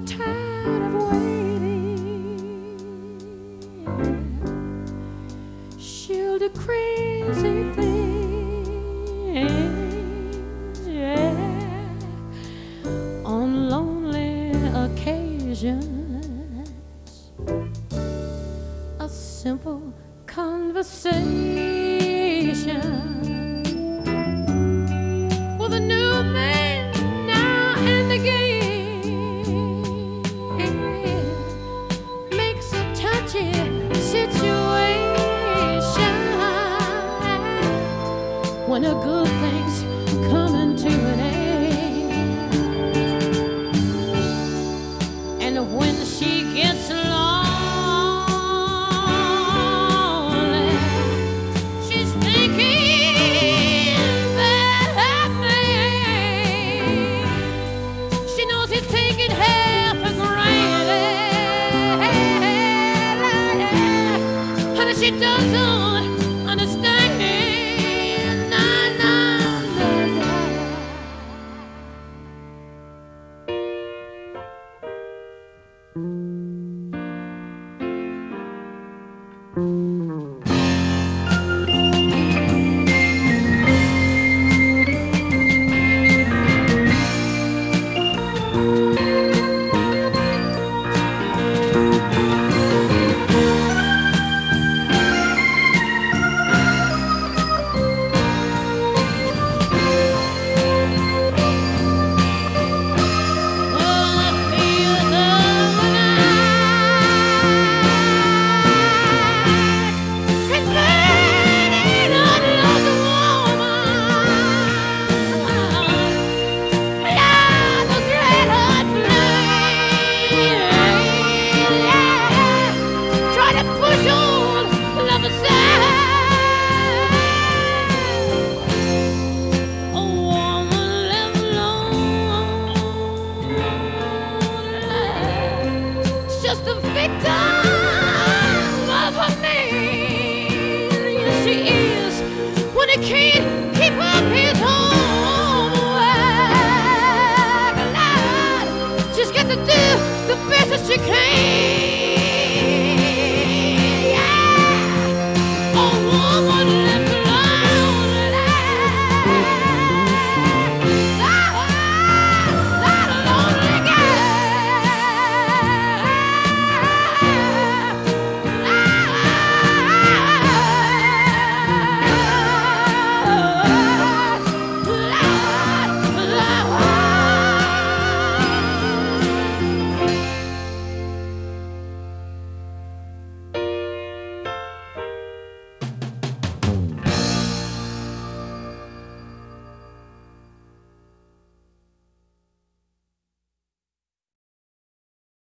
tired of waiting. She'll do crazy things, yeah, on lonely occasions. A simple conversation with a new man now and again makes a touchy situation when a good thing's coming to an end. And when she gets lonely, she's thinking that man, she knows he's taking her for granted, and she doesn't understand. Nah, nah, nah, nah. Just a victim of her man. Yes, she is. When he can't keep up his home work, Lord, she's got to do the best that she can.